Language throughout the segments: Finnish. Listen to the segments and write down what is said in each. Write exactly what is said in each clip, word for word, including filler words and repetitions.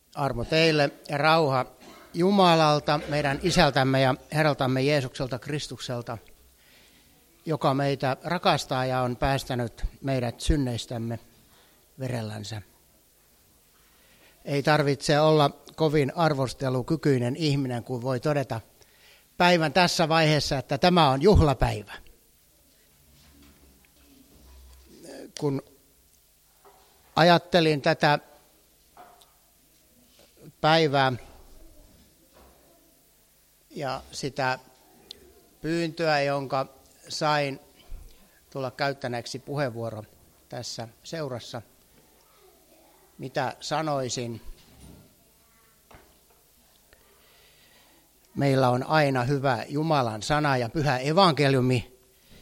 Armo teille ja rauha Jumalalta, meidän Isältämme ja Herraltamme Jeesukselta Kristukselta, joka meitä rakastaa ja on päästänyt meidät synneistämme verellänsä. Ei tarvitse olla kovin arvostelukykyinen ihminen, kun voi todeta päivän tässä vaiheessa, että tämä on juhlapäivä. Kun ajattelin tätä päivää ja sitä pyyntöä, jonka sain tulla käyttäneeksi puheenvuoro tässä seurassa, mitä sanoisin. Meillä on aina hyvä Jumalan sana ja pyhä evankeliumi.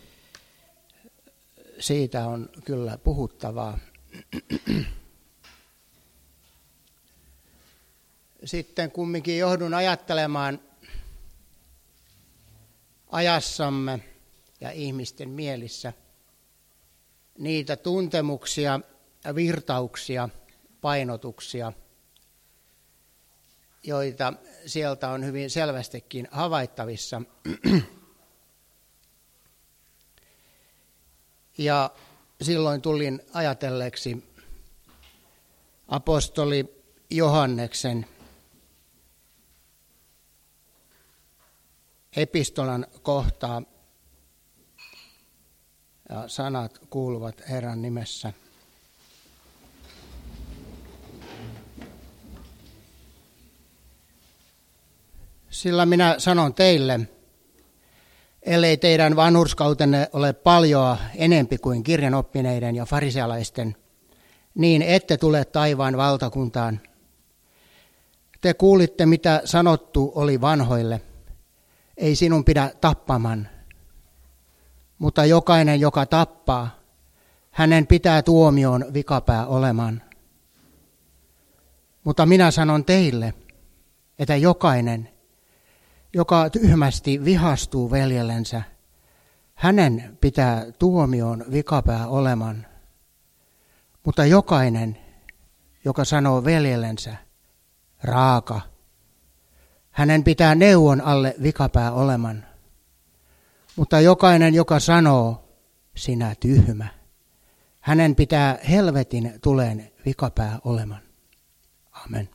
Siitä on kyllä puhuttavaa. Sitten kumminkin johdun ajattelemaan ajassamme ja ihmisten mielissä niitä tuntemuksia, virtauksia, painotuksia, joita sieltä on hyvin selvästikin havaittavissa. Ja silloin tulin ajatelleeksi apostoli Johanneksen epistolan kohtaa, ja sanat kuuluvat Herran nimessä. Sillä minä sanon teille, ellei teidän vanhurskautenne ole paljoa enempi kuin kirjanoppineiden ja farisealaisten, niin ette tule taivaan valtakuntaan. Te kuulitte, mitä sanottu oli vanhoille. Ei sinun pidä tappaman, mutta jokainen, joka tappaa, hänen pitää tuomioon vikapää olemaan. Mutta minä sanon teille, että jokainen, joka tyhmästi vihastuu veljellensä, hänen pitää tuomioon vikapää olemaan. Mutta jokainen, joka sanoo veljellensä, raaka, hänen pitää neuvon alle vikapää oleman. Mutta jokainen, joka sanoo, sinä tyhmä, hänen pitää helvetin tuleen vikapää oleman. Amen.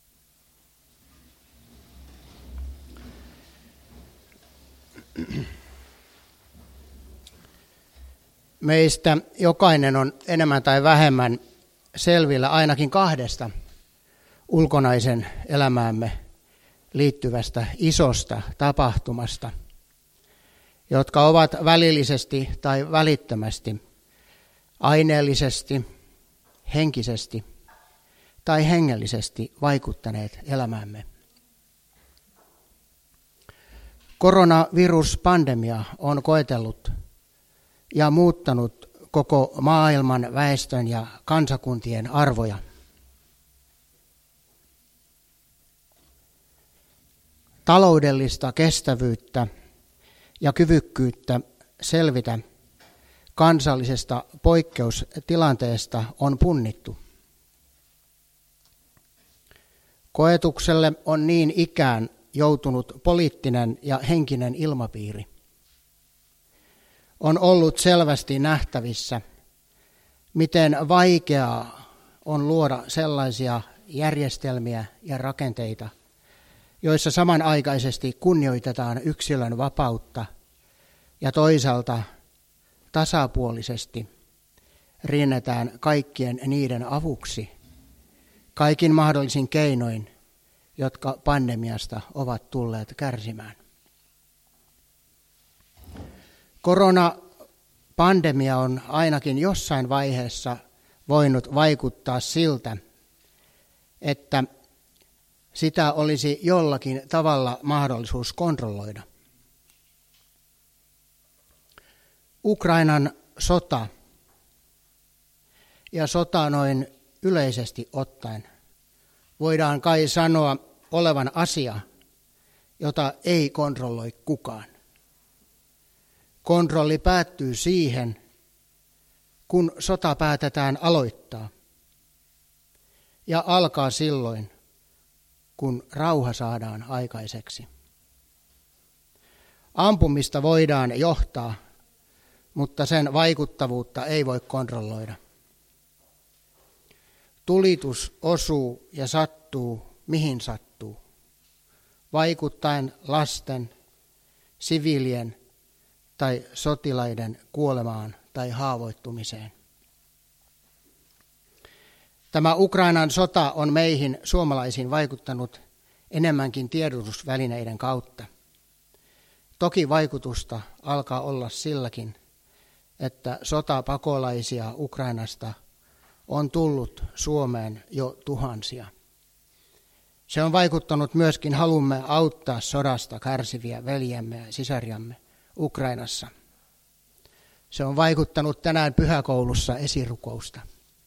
Meistä jokainen on enemmän tai vähemmän selvillä ainakin kahdesta ulkonaisen elämäämme liittyvästä isosta tapahtumasta, jotka ovat välillisesti tai välittömästi, aineellisesti, henkisesti tai hengellisesti vaikuttaneet elämäämme. Koronaviruspandemia on koetellut ja muuttanut koko maailman väestön ja kansakuntien arvoja. Taloudellista kestävyyttä ja kyvykkyyttä selvitä kansallisesta poikkeustilanteesta on punnittu. Koetukselle on niin ikään joutunut poliittinen ja henkinen ilmapiiri. On ollut selvästi nähtävissä, miten vaikeaa on luoda sellaisia järjestelmiä ja rakenteita, joissa samanaikaisesti kunnioitetaan yksilön vapautta ja toisaalta tasapuolisesti rinnetään kaikkien niiden avuksi kaikin mahdollisin keinoin, jotka pandemiasta ovat tulleet kärsimään. Koronapandemia on ainakin jossain vaiheessa voinut vaikuttaa siltä, että sitä olisi jollakin tavalla mahdollisuus kontrolloida. Ukrainan sota ja sota noin yleisesti ottaen voidaan kai sanoa olevan asia, jota ei kontrolloi kukaan. Kontrolli päättyy siihen, kun sota päätetään aloittaa. Ja alkaa silloin, kun rauha saadaan aikaiseksi. Ampumista voidaan johtaa, mutta sen vaikuttavuutta ei voi kontrolloida. Tulitus osuu ja sattuu mihin sattuu, vaikuttaen lasten, siviilien tai sotilaiden kuolemaan tai haavoittumiseen. Tämä Ukrainan sota on meihin suomalaisiin vaikuttanut enemmänkin tiedotusvälineiden kautta. Toki vaikutusta alkaa olla silläkin, että sotapakolaisia Ukrainasta on tullut Suomeen jo tuhansia. Se on vaikuttanut myöskin halumme auttaa sodasta kärsiviä veljemme ja sisariamme Ukrainassa. Se on vaikuttanut tänään pyhäkoulussa esirukousta.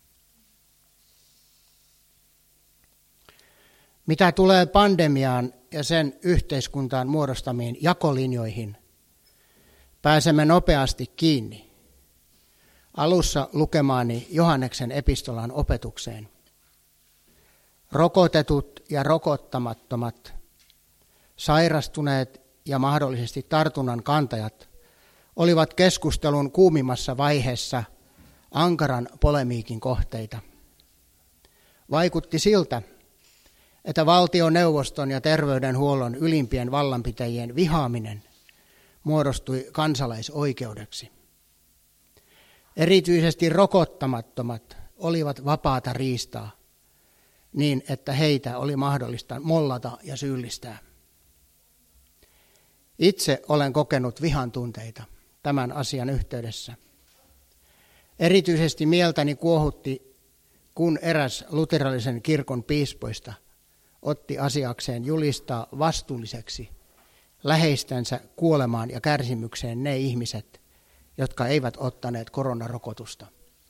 Mitä tulee pandemiaan ja sen yhteiskuntaan muodostamiin jakolinjoihin, pääsemme nopeasti kiinni alussa lukemaani Johanneksen epistolan opetukseen. Rokotetut ja rokottamattomat, sairastuneet ja mahdollisesti tartunnan kantajat olivat keskustelun kuumimmassa vaiheessa ankaran polemiikin kohteita. Vaikutti siltä, että valtioneuvoston ja terveydenhuollon ylimpien vallanpitäjien vihaaminen muodostui kansalaisoikeudeksi. Erityisesti rokottamattomat olivat vapaata riistaa niin, että heitä oli mahdollista mollata ja syyllistää. Itse olen kokenut vihan tunteita tämän asian yhteydessä. Erityisesti mieltäni kuohutti, kun eräs luterilaisen kirkon piispoista otti asiakseen julistaa vastuulliseksi läheistensä kuolemaan ja kärsimykseen ne ihmiset, jotka eivät ottaneet koronarokotusta.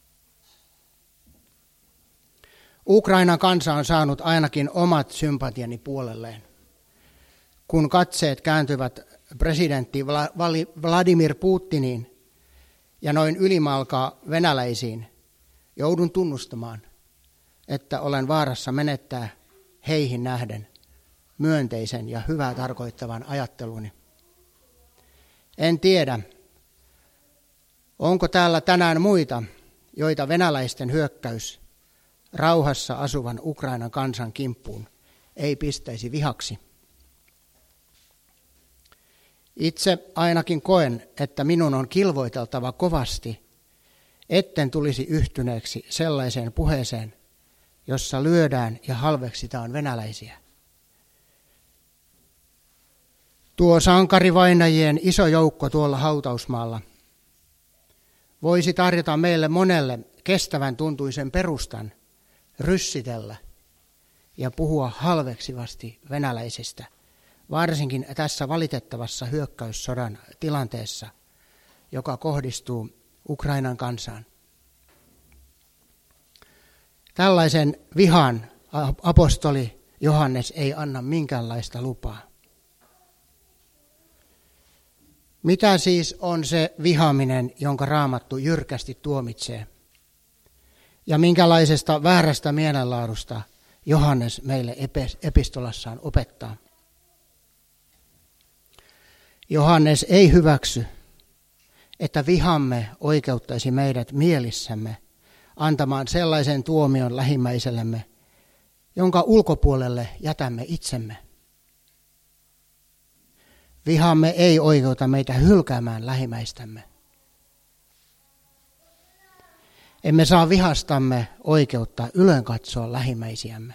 Ukrainan kansa on saanut ainakin omat sympatiani puolelleen. Kun katseet kääntyvät presidentti Vladimir Putiniin ja noin ylimalkaa venäläisiin, joudun tunnustamaan, että olen vaarassa menettää heihin nähden myönteisen ja hyvää tarkoittavan ajatteluni. En tiedä, onko täällä tänään muita, joita venäläisten hyökkäys rauhassa asuvan Ukrainan kansan kimppuun ei pistäisi vihaksi. Itse ainakin koen, että minun on kilvoiteltava kovasti, etten tulisi yhtyneeksi sellaiseen puheeseen, jossa lyödään ja halveksitaan venäläisiä. Tuo sankarivainajien iso joukko tuolla hautausmaalla voisi tarjota meille monelle kestävän tuntuisen perustan ryssitellä ja puhua halveksivasti venäläisistä, varsinkin tässä valitettavassa hyökkäyssodan tilanteessa, joka kohdistuu Ukrainan kansaan. Tällaisen vihan apostoli Johannes ei anna minkäänlaista lupaa. Mitä siis on se vihaaminen, jonka Raamattu jyrkästi tuomitsee? Ja minkälaisesta väärästä mielenlaadusta Johannes meille epistolassaan opettaa? Johannes ei hyväksy, että vihamme oikeuttaisi meidät mielissämme antamaan sellaisen tuomion lähimmäisellemme, jonka ulkopuolelle jätämme itsemme. Vihamme ei oikeuta meitä hylkäämään lähimmäistämme. Emme saa vihastamme oikeutta ylenkatsoa lähimmäisiämme.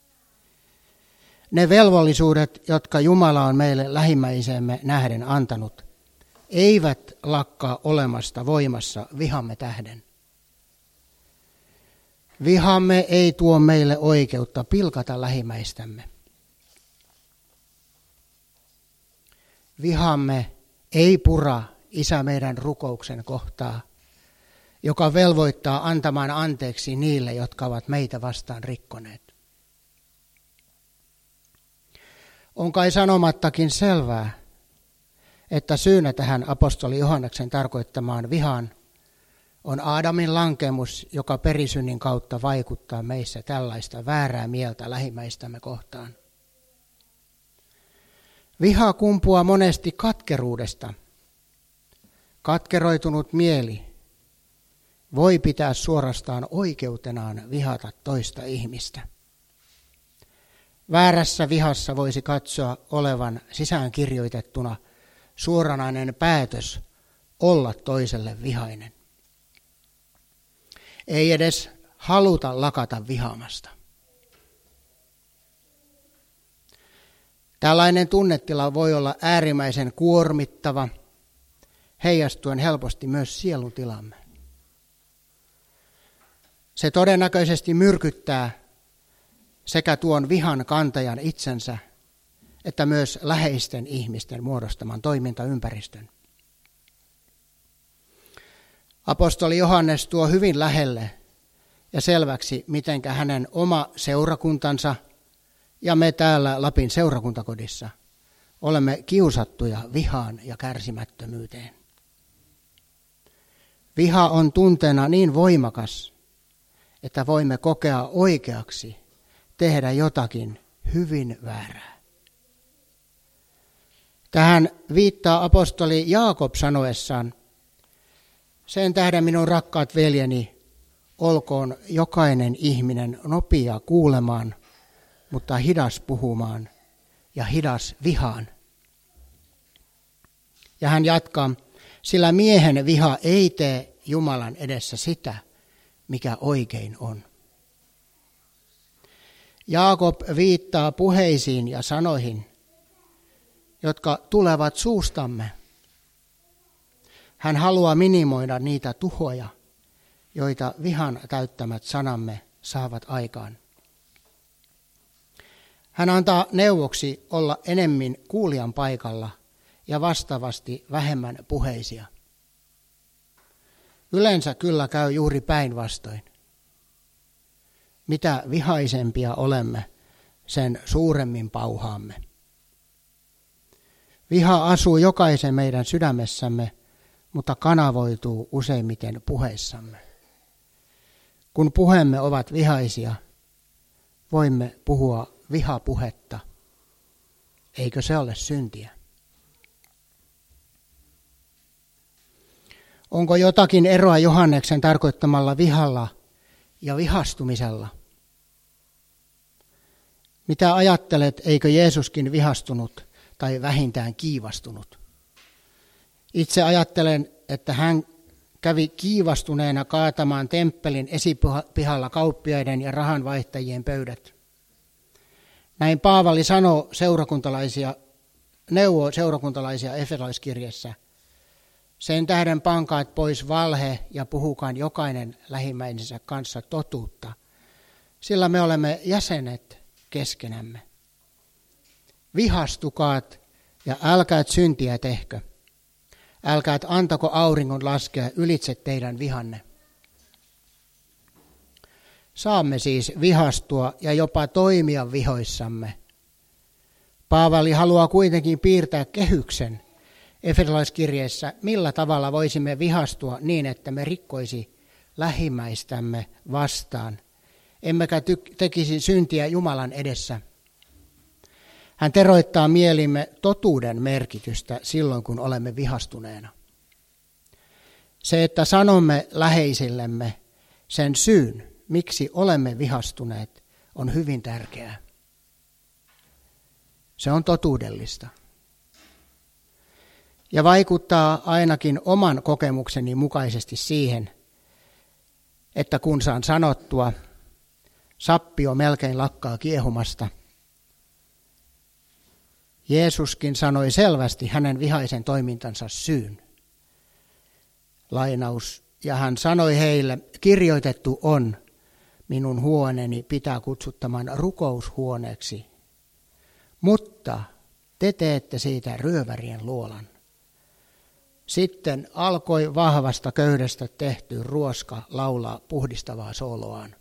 Ne velvollisuudet, jotka Jumala on meille lähimmäisemme nähden antanut, eivät lakkaa olemasta voimassa vihamme tähden. Vihamme ei tuo meille oikeutta pilkata lähimmäistämme. Vihamme ei pura Isä meidän rukouksen kohtaa, joka velvoittaa antamaan anteeksi niille, jotka ovat meitä vastaan rikkoneet. On kai sanomattakin selvää, että syynä tähän apostoli Johanneksen tarkoittamaan vihaan on Aadamin lankemus, joka perisynnin kautta vaikuttaa meissä tällaista väärää mieltä lähimmäistämme kohtaan. Viha kumpuaa monesti katkeruudesta. Katkeroitunut mieli voi pitää suorastaan oikeutenaan vihata toista ihmistä. Väärässä vihassa voisi katsoa olevan sisäänkirjoitettuna suoranainen päätös olla toiselle vihainen. Ei edes haluta lakata vihaamasta. Tällainen tunnetila voi olla äärimmäisen kuormittava, heijastuen helposti myös sieluntilamme. Se todennäköisesti myrkyttää sekä tuon vihan kantajan itsensä, että myös läheisten ihmisten muodostaman toimintaympäristön. Apostoli Johannes tuo hyvin lähelle ja selväksi, mitenkä hänen oma seurakuntansa ja me täällä Lapin seurakuntakodissa olemme kiusattuja vihaan ja kärsimättömyyteen. Viha on tunteena niin voimakas, että voimme kokea oikeaksi tehdä jotakin hyvin väärää. Tähän viittaa apostoli Jaakob sanoessaan: sen tähden minun rakkaat veljeni, olkoon jokainen ihminen nopea kuulemaan, mutta hidas puhumaan ja hidas vihaan. Ja hän jatkaa: sillä miehen viha ei tee Jumalan edessä sitä, mikä oikein on. Jaakob viittaa puheisiin ja sanoihin, jotka tulevat suustamme. Hän haluaa minimoida niitä tuhoja, joita vihan täyttämät sanamme saavat aikaan. Hän antaa neuvoksi olla enemmän kuulijan paikalla ja vastaavasti vähemmän puheisia. Yleensä kyllä käy juuri päinvastoin. Mitä vihaisempia olemme, sen suuremmin pauhaamme. Viha asuu jokaisen meidän sydämessämme, mutta kanavoituu useimmiten puheissamme. Kun puheemme ovat vihaisia, voimme puhua vihapuhetta. Eikö se ole syntiä? Onko jotakin eroa Johanneksen tarkoittamalla vihalla ja vihastumisella? Mitä ajattelet, eikö Jeesuskin vihastunut tai vähintään kiivastunut? Itse ajattelen, että hän kävi kiivastuneena kaatamaan temppelin esipihalla kauppiaiden ja rahanvaihtajien pöydät. Näin Paavali sanoo seurakuntalaisia, neuvoo seurakuntalaisia Efesolaiskirjassa: sen tähden pankaat pois valhe ja puhukaan jokainen lähimmäisensä kanssa totuutta, sillä me olemme jäsenet keskenämme. Vihastukaat ja älkäät syntiä tehkö. Älkäät antako auringon laskea ylitse teidän vihanne. Saamme siis vihastua ja jopa toimia vihoissamme. Paavali haluaa kuitenkin piirtää kehyksen Efesolaiskirjeessä, millä tavalla voisimme vihastua niin, että me rikkoisi lähimmäistämme vastaan, emmekä ty- tekisi syntiä Jumalan edessä. Hän teroittaa mielimme totuuden merkitystä silloin, kun olemme vihastuneena. Se, että sanomme läheisillemme sen syyn, miksi olemme vihastuneet, on hyvin tärkeää. Se on totuudellista. Ja vaikuttaa ainakin oman kokemukseni mukaisesti siihen, että kun saan sanottua, sappio melkein lakkaa kiehumasta. Jeesuskin sanoi selvästi hänen vihaisen toimintansa syyn. Lainaus: ja hän sanoi heille, kirjoitettu on, minun huoneeni pitää kutsuttaman rukoushuoneeksi, mutta te teette siitä ryövärien luolan. Sitten alkoi vahvasta köydestä tehty ruoska laulaa puhdistavaa sooloaan.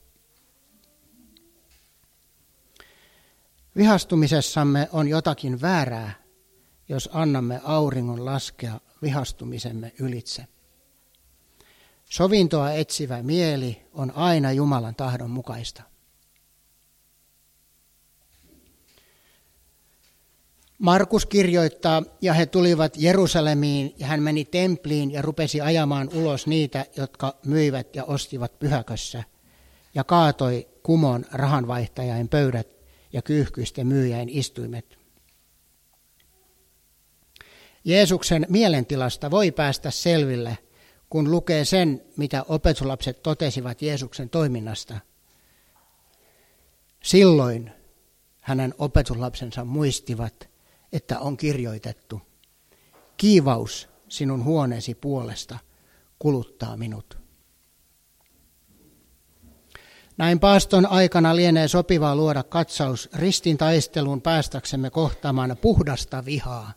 Vihastumisessamme on jotakin väärää, jos annamme auringon laskea vihastumisemme ylitse. Sovintoa etsivä mieli on aina Jumalan tahdon mukaista. Markus kirjoittaa, ja he tulivat Jerusalemiin, ja hän meni templiin ja rupesi ajamaan ulos niitä, jotka myivät ja ostivat pyhäkössä, ja kaatoi kumon rahanvaihtajain pöydät ja kyyhkyisten myyjäin istuimet. Jeesuksen mielentilasta voi päästä selville, kun lukee sen, mitä opetuslapset totesivat Jeesuksen toiminnasta. Silloin hänen opetuslapsensa muistivat, että on kirjoitettu: kiivaus sinun huoneesi puolesta kuluttaa minut. Näin paaston aikana lienee sopivaa luoda katsaus ristin taisteluun päästäksemme kohtaamaan puhdasta vihaa.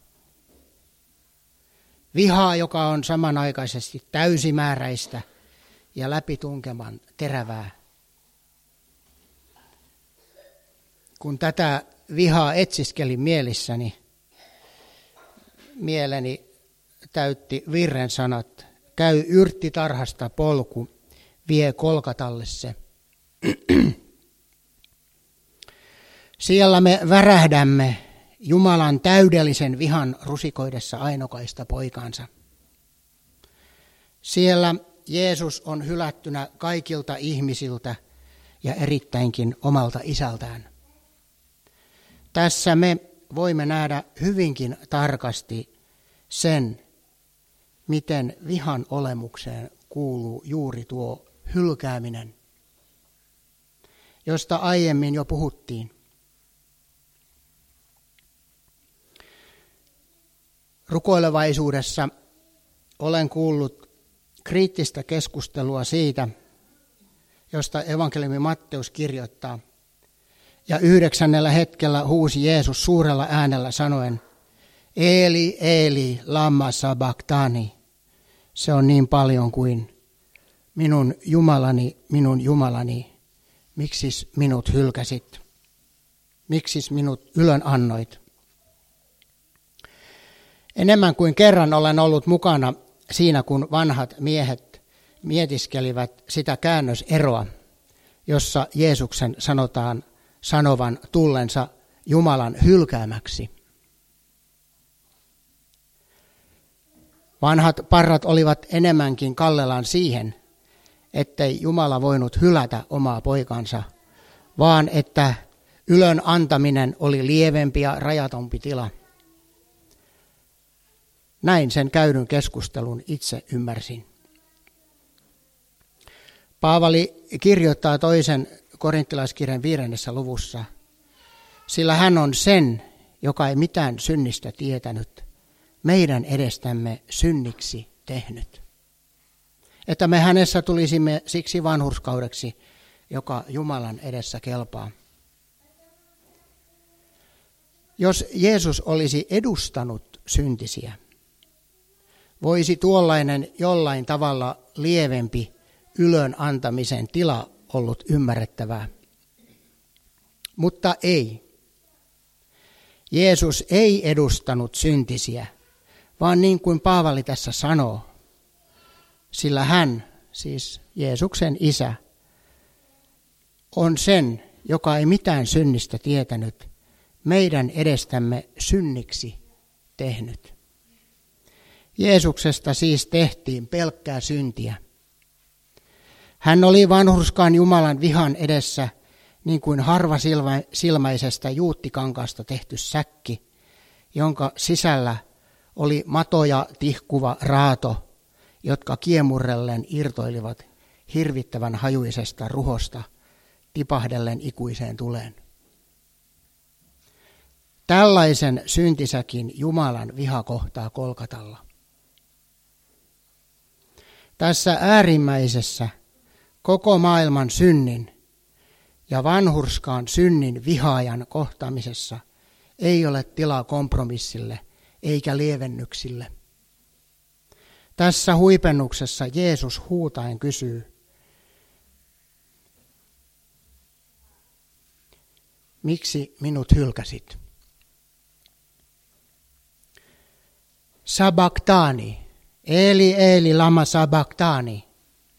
Vihaa, joka on samanaikaisesti täysimääräistä ja läpitunkeman terävää. Kun tätä vihaa etsiskelin mielissäni, mieleni täytti virren sanat: käy yrttitarhasta polku, vie Kolkatalle se. Siellä me värähdämme Jumalan täydellisen vihan rusikoidessa ainokaista poikaansa. Siellä Jeesus on hylättynä kaikilta ihmisiltä ja erittäinkin omalta isältään. Tässä me voimme nähdä hyvinkin tarkasti sen, miten vihan olemukseen kuuluu juuri tuo hylkääminen, josta aiemmin jo puhuttiin. Rukoilevaisuudessa olen kuullut kriittistä keskustelua siitä, josta evankeliumi Matteus kirjoittaa. Ja yhdeksännellä hetkellä huusi Jeesus suurella äänellä sanoen: Eli, Eli, lama sabachthani. Se on niin paljon kuin minun Jumalani, minun Jumalani, miksis minut hylkäsit? Miksis minut ylön annoit? Enemmän kuin kerran olen ollut mukana siinä, kun vanhat miehet mietiskelivät sitä käännöseroa, jossa Jeesuksen sanotaan sanovan tullensa Jumalan hylkäämäksi. Vanhat parrat olivat enemmänkin kallellaan siihen, ettei Jumala voinut hylätä omaa poikansa, vaan että ylön antaminen oli lievempi ja rajatompi tila. Näin sen käydyn keskustelun itse ymmärsin. Paavali kirjoittaa toisen korinttilaiskirjan viidennessä luvussa: sillä hän on sen, joka ei mitään synnistä tietänyt, meidän edestämme synniksi tehnyt. Että me hänessä tulisimme siksi vanhurskaudeksi, joka Jumalan edessä kelpaa. Jos Jeesus olisi edustanut syntisiä, voisi tuollainen jollain tavalla lievempi ylön antamisen tila ollut ymmärrettävää. Mutta ei. Jeesus ei edustanut syntisiä, vaan niin kuin Paavali tässä sanoo, sillä hän, siis Jeesuksen isä, on sen, joka ei mitään synnistä tietänyt, meidän edestämme synniksi tehnyt. Jeesuksesta siis tehtiin pelkkää syntiä. Hän oli vanhurskaan Jumalan vihan edessä niin kuin harvasilmäisestä juuttikankaasta tehty säkki, jonka sisällä oli mato ja tihkuva raato, jotka kiemurrellen irtoilivat hirvittävän hajuisesta ruhosta tipahdellen ikuiseen tuleen. Tällaisen syntisäkin Jumalan viha kohtaa Kolkatalla. Tässä äärimmäisessä koko maailman synnin ja vanhurskaan synnin vihaajan kohtaamisessa ei ole tilaa kompromissille eikä lievennyksille. Tässä huipennuksessa Jeesus huutaen kysyy: miksi minut hylkäsit? Sabachthani, Eli, Eli, lama sabachthani.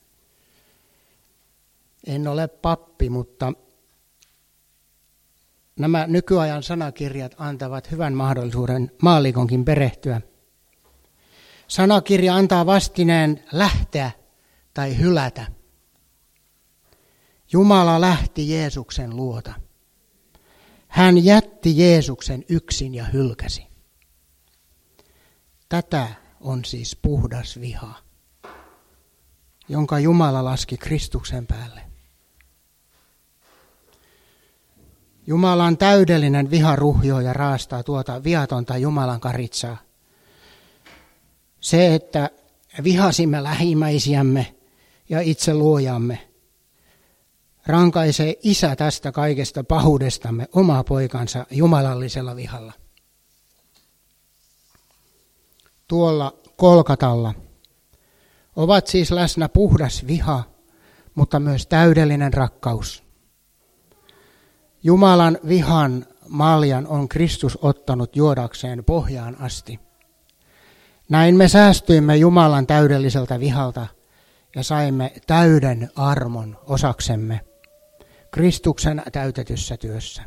En ole pappi, mutta nämä nykyajan sanakirjat antavat hyvän mahdollisuuden maallikonkin perehtyä. Sanakirja antaa vastineen lähteä tai hylätä. Jumala lähti Jeesuksen luota. Hän jätti Jeesuksen yksin ja hylkäsi. Tätä on siis puhdas viha, jonka Jumala laski Kristuksen päälle. Jumalan täydellinen viha ruhjoo ja raastaa tuota viatonta Jumalan karitsaa. Se, että vihasimme lähimmäisiämme ja itse luojamme, rankaisee Isä tästä kaikesta pahuudestamme omaa poikansa jumalallisella vihalla. Tuolla Kolkatalla ovat siis läsnä puhdas viha, mutta myös täydellinen rakkaus. Jumalan vihan maljan on Kristus ottanut juodakseen pohjaan asti. Näin me säästyimme Jumalan täydelliseltä vihalta ja saimme täyden armon osaksemme Kristuksen täytetyssä työssä.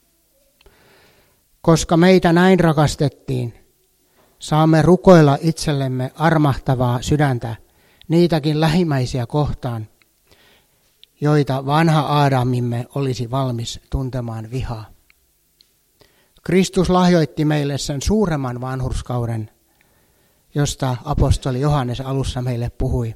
Koska meitä näin rakastettiin, saamme rukoilla itsellemme armahtavaa sydäntä niitäkin lähimmäisiä kohtaan, joita vanha Aadamimme olisi valmis tuntemaan vihaa. Kristus lahjoitti meille sen suuremman vanhurskauden, josta apostoli Johannes alussa meille puhui.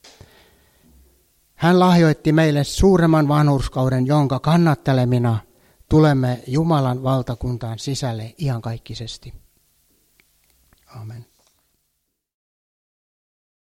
Hän lahjoitti meille suuremman vanhurskauden, jonka kannattelemina tulemme Jumalan valtakuntaan sisälle iankaikkisesti. Amen.